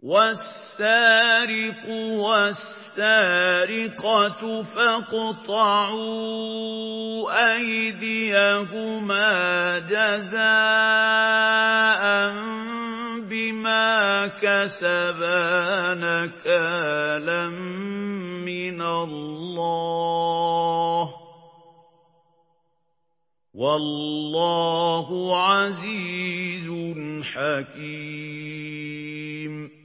وَالسَّارِقُ وَالسَّارِقَةُ فَاقْطَعُوا أَيْدِيَهُمَا جَزَاءً بِمَا كَسَبَا نَكَالًا مِّنَ اللَّهِ ۗ وَاللَّهُ عَزِيزٌ حَكِيمٌ.